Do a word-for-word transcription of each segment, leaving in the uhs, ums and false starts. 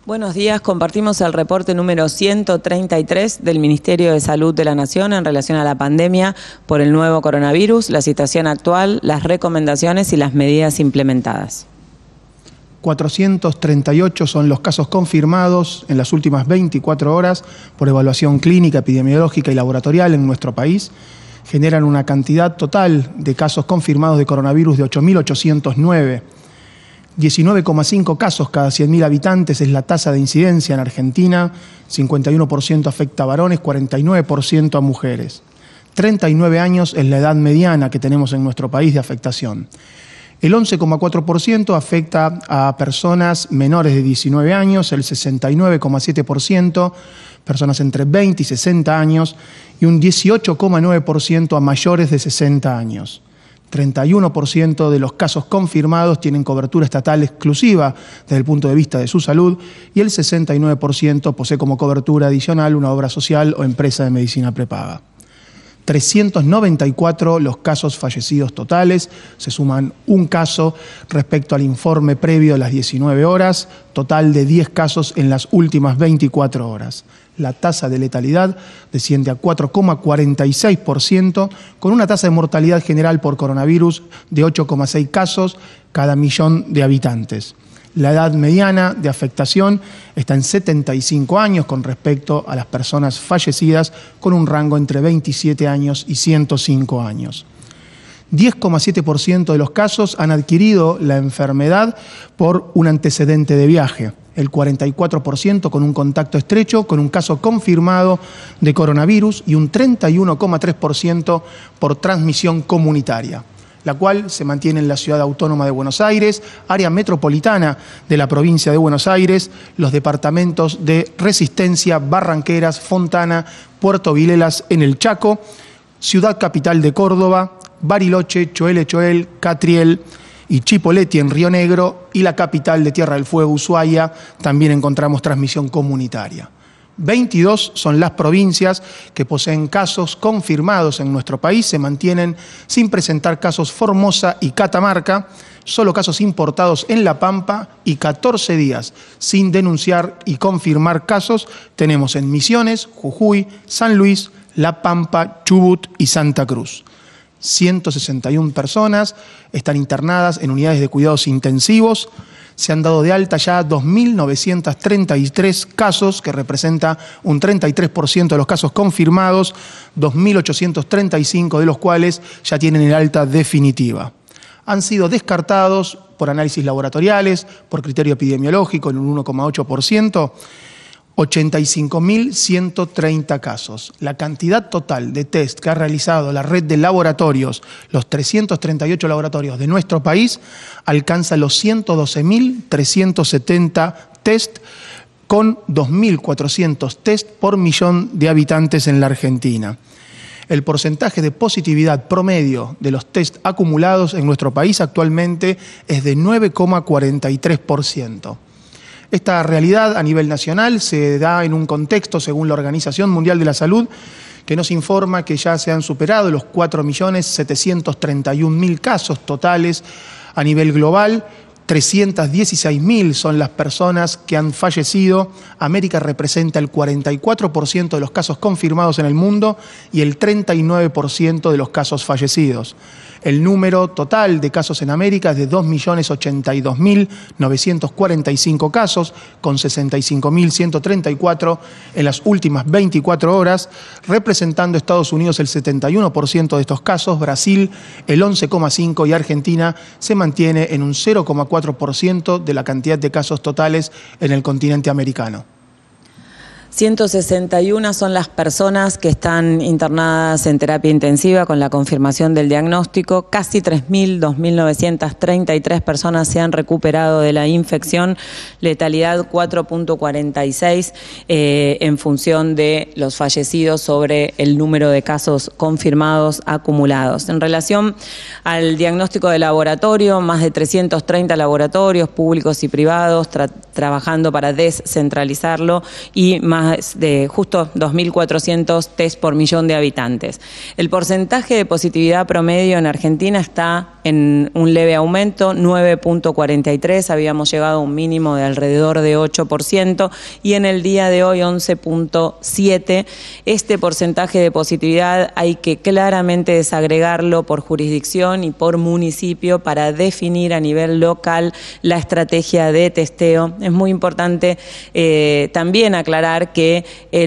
Buenos días, compartimos el reporte número ciento treinta y tres del Ministerio de Salud de la Nación en relación a la pandemia por el nuevo coronavirus, la situación actual, las recomendaciones y las medidas implementadas. cuatrocientos treinta y ocho son los casos confirmados en las últimas veinticuatro horas por evaluación clínica, epidemiológica y laboratorial en nuestro país. Generan una cantidad total de casos confirmados de coronavirus de ocho mil ochocientos nueve. diecinueve coma cinco casos cada cien mil habitantes es la tasa de incidencia en Argentina, cincuenta y uno por ciento afecta a varones, cuarenta y nueve por ciento a mujeres. treinta y nueve años es la edad mediana que tenemos en nuestro país de afectación. El once coma cuatro por ciento afecta a personas menores de diecinueve años, el sesenta y nueve coma siete por ciento personas entre veinte y sesenta años y un dieciocho coma nueve por ciento a mayores de sesenta años. treinta y uno por ciento de los casos confirmados tienen cobertura estatal exclusiva desde el punto de vista de su salud y el sesenta y nueve por ciento posee como cobertura adicional una obra social o empresa de medicina prepaga. trescientos noventa y cuatro los casos fallecidos totales, se suman un caso respecto al informe previo de las diecinueve horas, total de diez casos en las últimas veinticuatro horas. La tasa de letalidad desciende a cuatro coma cuarenta y seis por ciento, con una tasa de mortalidad general por coronavirus de ocho coma seis casos cada millón de habitantes. La edad mediana de afectación está en setenta y cinco años con respecto a las personas fallecidas, con un rango entre veintisiete años y ciento cinco años. diez coma siete por ciento de los casos han adquirido la enfermedad por un antecedente de viaje. El cuarenta y cuatro por ciento con un contacto estrecho con un caso confirmado de coronavirus y un treinta y uno coma tres por ciento por transmisión comunitaria, la cual se mantiene en la Ciudad Autónoma de Buenos Aires, área metropolitana de la provincia de Buenos Aires, los departamentos de Resistencia, Barranqueras, Fontana, Puerto Vilelas en el Chaco, Ciudad Capital de Córdoba, Bariloche, Choel Choel, Catriel y Chipoleti en Río Negro, y la capital de Tierra del Fuego, Ushuaia, también encontramos transmisión comunitaria. veintidós son las provincias que poseen casos confirmados en nuestro país, se mantienen sin presentar casos Formosa y Catamarca, solo casos importados en La Pampa, y catorce días sin denunciar y confirmar casos tenemos en Misiones, Jujuy, San Luis, La Pampa, Chubut y Santa Cruz. ciento sesenta y una personas están internadas en unidades de cuidados intensivos. Se han dado de alta ya dos mil novecientos treinta y tres casos, que representa un treinta y tres por ciento de los casos confirmados, dos mil ochocientos treinta y cinco de los cuales ya tienen el alta definitiva. Han sido descartados por análisis laboratoriales, por criterio epidemiológico en un uno coma ocho por ciento, ochenta y cinco mil ciento treinta casos. La cantidad total de test que ha realizado la red de laboratorios, los trescientos treinta y ocho laboratorios de nuestro país, alcanza los ciento doce mil trescientos setenta test, con dos mil cuatrocientos test por millón de habitantes en la Argentina. El porcentaje de positividad promedio de los test acumulados en nuestro país actualmente es de nueve coma cuarenta y tres por ciento. Esta realidad a nivel nacional se da en un contexto, según la Organización Mundial de la Salud, que nos informa que ya se han superado los cuatro millones setecientos treinta y un mil casos totales a nivel global. trescientos dieciséis mil son las personas que han fallecido. América representa el cuarenta y cuatro por ciento de los casos confirmados en el mundo y el treinta y nueve por ciento de los casos fallecidos. El número total de casos en América es de dos millones ochenta y dos mil novecientos cuarenta y cinco casos, con sesenta y cinco mil ciento treinta y cuatro en las últimas veinticuatro horas, representando Estados Unidos el setenta y uno por ciento de estos casos, Brasil el once coma cinco por ciento y Argentina se mantiene en un cero coma cuatro por ciento de la cantidad de casos totales en el continente americano. ciento sesenta y una son las personas que están internadas en terapia intensiva con la confirmación del diagnóstico. Casi tres mil, dos mil novecientos treinta y tres personas se han recuperado de la infección. Letalidad cuatro punto cuarenta y seis eh, en función de los fallecidos sobre el número de casos confirmados acumulados. En relación al diagnóstico de laboratorio, más de trescientos treinta laboratorios públicos y privados tra trabajando para descentralizarlo y más más de justo dos mil cuatrocientos test por millón de habitantes. El porcentaje de positividad promedio en Argentina está en un leve aumento, nueve punto cuarenta y tres, habíamos llegado a un mínimo de alrededor de ocho por ciento y en el día de hoy once punto siete. Este porcentaje de positividad hay que claramente desagregarlo por jurisdicción y por municipio para definir a nivel local la estrategia de testeo. Es muy importante eh, también aclarar que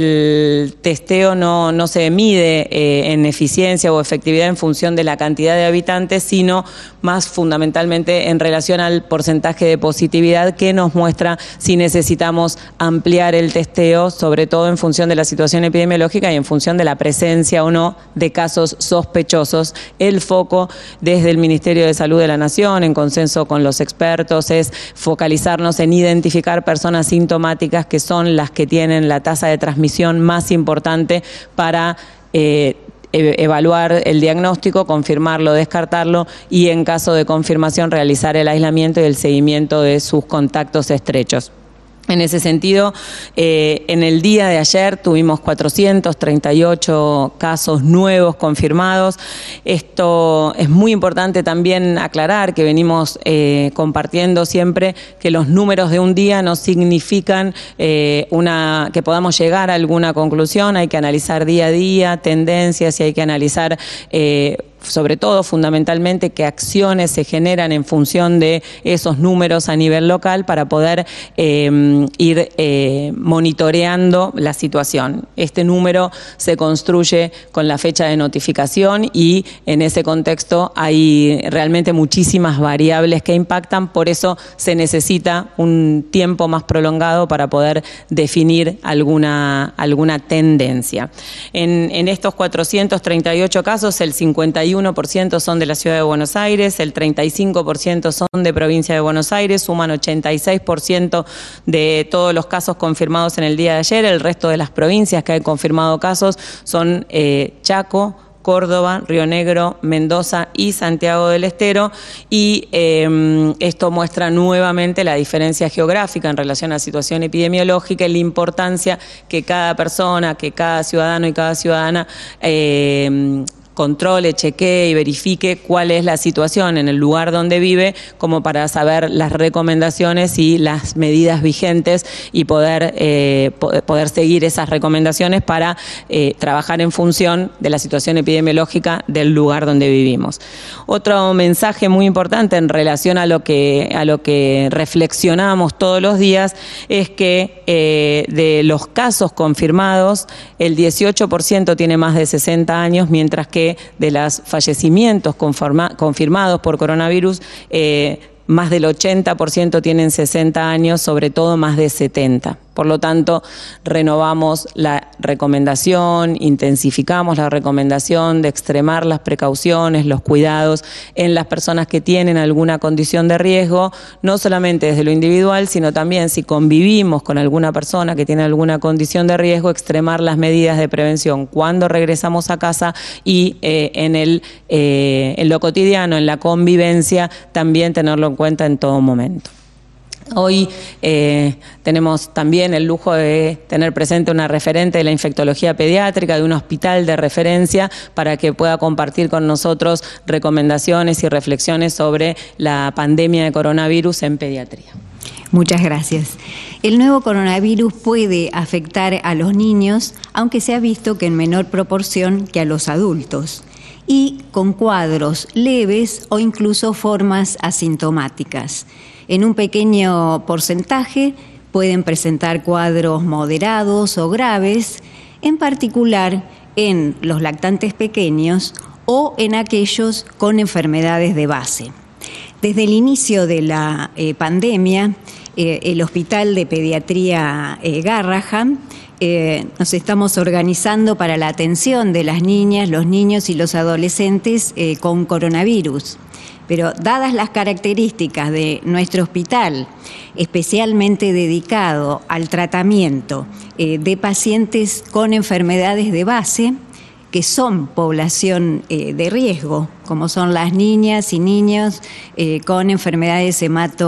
el testeo no, no se mide eh, en eficiencia o efectividad en función de la cantidad de habitantes, sino más fundamentalmente en relación al porcentaje de positividad que nos muestra si necesitamos ampliar el testeo, sobre todo en función de la situación epidemiológica y en función de la presencia o no de casos sospechosos. El foco desde el Ministerio de Salud de la Nación, en consenso con los expertos, es focalizarnos en identificar personas sintomáticas que son las que tienen la tasa de transmisión más importante para eh, evaluar el diagnóstico, confirmarlo, descartarlo y en caso de confirmación realizar el aislamiento y el seguimiento de sus contactos estrechos. En ese sentido, eh, en el día de ayer tuvimos cuatrocientos treinta y ocho casos nuevos confirmados. Esto es muy importante también aclarar que venimos eh, compartiendo siempre que los números de un día no significan eh, una, que podamos llegar a alguna conclusión. Hay que analizar día a día tendencias y hay que analizar eh, sobre todo, fundamentalmente, qué acciones se generan en función de esos números a nivel local para poder eh, ir eh, monitoreando la situación. Este número se construye con la fecha de notificación y en ese contexto hay realmente muchísimas variables que impactan, por eso se necesita un tiempo más prolongado para poder definir alguna, alguna tendencia. En, en estos cuatrocientos treinta y ocho casos, el cincuenta y uno por ciento son de la Ciudad de Buenos Aires, el treinta y cinco por ciento son de Provincia de Buenos Aires, suman ochenta y seis por ciento de todos los casos confirmados en el día de ayer. El resto de las provincias que han confirmado casos son eh, Chaco, Córdoba, Río Negro, Mendoza y Santiago del Estero y eh, esto muestra nuevamente la diferencia geográfica en relación a la situación epidemiológica y la importancia que cada persona, que cada ciudadano y cada ciudadana eh, controle, chequee y verifique cuál es la situación en el lugar donde vive, como para saber las recomendaciones y las medidas vigentes y poder, eh, poder seguir esas recomendaciones para eh, trabajar en función de la situación epidemiológica del lugar donde vivimos. Otro mensaje muy importante en relación a lo que, a lo que reflexionamos todos los días es que eh, de los casos confirmados, el dieciocho por ciento tiene más de sesenta años, mientras que de los fallecimientos confirmados por coronavirus, eh, más del ochenta por ciento tienen sesenta años, sobre todo más de setenta. Por lo tanto, renovamos la recomendación, intensificamos la recomendación de extremar las precauciones, los cuidados en las personas que tienen alguna condición de riesgo, no solamente desde lo individual, sino también si convivimos con alguna persona que tiene alguna condición de riesgo, extremar las medidas de prevención cuando regresamos a casa y eh, en, el, eh, en lo cotidiano, en la convivencia, también tenerlo en cuenta en todo momento. Hoy eh, tenemos también el lujo de tener presente una referente de la infectología pediátrica, de un hospital de referencia, para que pueda compartir con nosotros recomendaciones y reflexiones sobre la pandemia de coronavirus en pediatría. Muchas gracias. El nuevo coronavirus puede afectar a los niños, aunque se ha visto que en menor proporción que a los adultos, y con cuadros leves o incluso formas asintomáticas. En un pequeño porcentaje pueden presentar cuadros moderados o graves, en particular en los lactantes pequeños o en aquellos con enfermedades de base. Desde el inicio de la eh, pandemia, eh, el Hospital de Pediatría eh, Garrahan eh, nos estamos organizando para la atención de las niñas, los niños y los adolescentes eh, con coronavirus. Pero dadas las características de nuestro hospital, especialmente dedicado al tratamiento eh, de pacientes con enfermedades de base, que son población eh, de riesgo, como son las niñas y niños eh, con enfermedades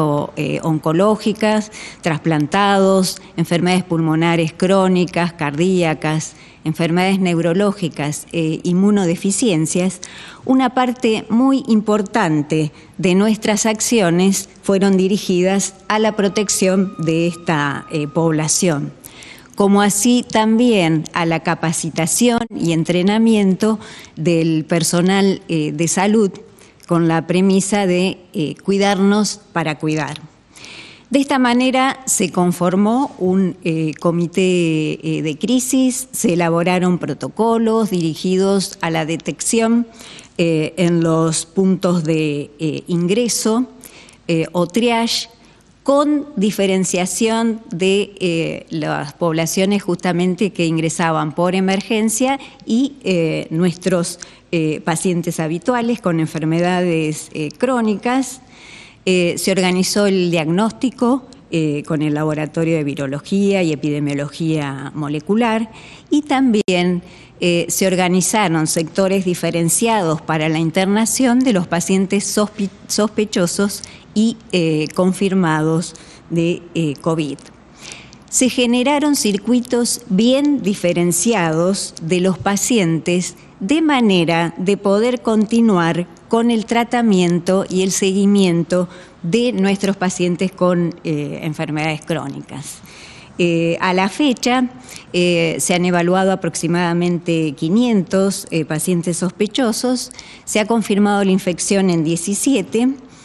hemato-oncológicas, trasplantados, enfermedades pulmonares crónicas, cardíacas, enfermedades neurológicas e inmunodeficiencias. Una parte muy importante de nuestras acciones fueron dirigidas a la protección de esta eh, población, como así también a la capacitación y entrenamiento del personal eh, de salud con la premisa de eh, cuidarnos para cuidar. De esta manera se conformó un eh, comité eh, de crisis, se elaboraron protocolos dirigidos a la detección eh, en los puntos de eh, ingreso eh, o triage, con diferenciación de eh, las poblaciones justamente que ingresaban por emergencia y eh, nuestros eh, pacientes habituales con enfermedades eh, crónicas. Eh, se organizó el diagnóstico eh, con el Laboratorio de Virología y Epidemiología Molecular y también eh, se organizaron sectores diferenciados para la internación de los pacientes sospe sospechosos y eh, confirmados de eh, COVID. Se generaron circuitos bien diferenciados de los pacientes de manera de poder continuar con el tratamiento y el seguimiento de nuestros pacientes con eh, enfermedades crónicas. Eh, a la fecha eh, se han evaluado aproximadamente quinientos eh, pacientes sospechosos, se ha confirmado la infección en diecisiete,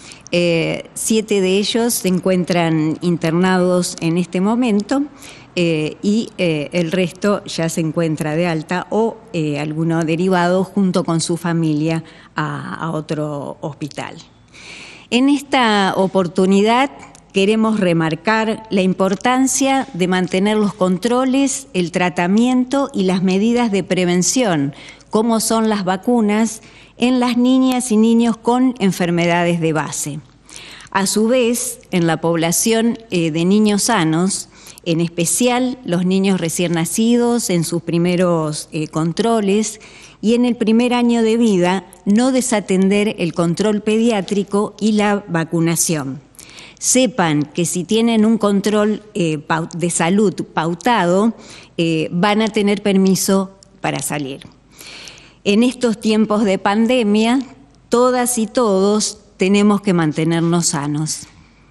eh, siete de ellos se encuentran internados en este momento eh, y eh, el resto ya se encuentra de alta o eh, alguno derivado junto con su familia a, a otro hospital. En esta oportunidad queremos remarcar la importancia de mantener los controles, el tratamiento y las medidas de prevención, como son las vacunas, en las niñas y niños con enfermedades de base. A su vez, en la población eh, de niños sanos, en especial los niños recién nacidos en sus primeros eh, controles y en el primer año de vida, no desatender el control pediátrico y la vacunación. Sepan que si tienen un control eh, de salud pautado, eh, van a tener permiso para salir. En estos tiempos de pandemia, todas y todos tenemos que mantenernos sanos.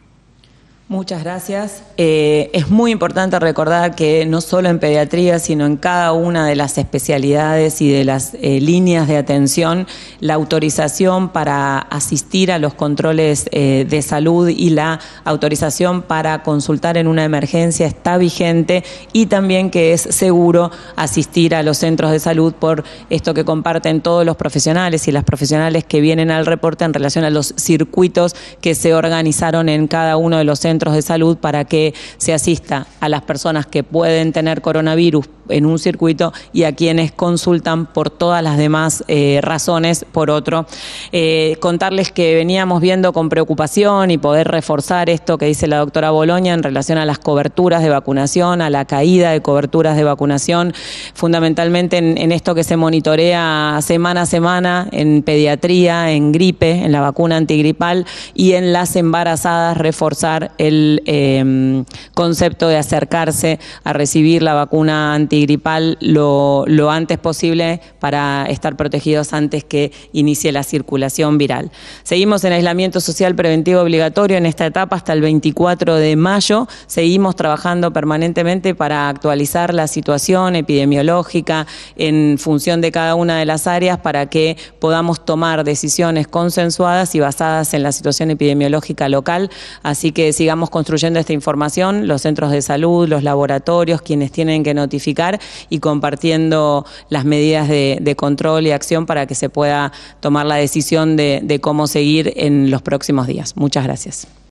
Muchas gracias. Eh, es muy importante recordar que no solo en pediatría, sino en cada una de las especialidades y de las eh, líneas de atención, la autorización para asistir a los controles eh, de salud y la autorización para consultar en una emergencia está vigente y también que es seguro asistir a los centros de salud por esto que comparten todos los profesionales y las profesionales que vienen al reporte en relación a los circuitos que se organizaron en cada uno de los centros centros de salud para que se asista a las personas que pueden tener coronavirus en un circuito y a quienes consultan por todas las demás eh, razones por otro. Eh, contarles que veníamos viendo con preocupación y poder reforzar esto que dice la doctora Boloña en relación a las coberturas de vacunación, a la caída de coberturas de vacunación, fundamentalmente en, en esto que se monitorea semana a semana en pediatría, en gripe, en la vacuna antigripal y en las embarazadas reforzar el eh, concepto de acercarse a recibir la vacuna antigripal lo, lo antes posible para estar protegidos antes que inicie la circulación viral. Seguimos en aislamiento social preventivo obligatorio en esta etapa hasta el veinticuatro de mayo. Seguimos trabajando permanentemente para actualizar la situación epidemiológica en función de cada una de las áreas para que podamos tomar decisiones consensuadas y basadas en la situación epidemiológica local. Así que sigamos construyendo esta información, los centros de salud, los laboratorios, quienes tienen que notificar y compartiendo las medidas de, de control y acción para que se pueda tomar la decisión de, de cómo seguir en los próximos días. Muchas gracias.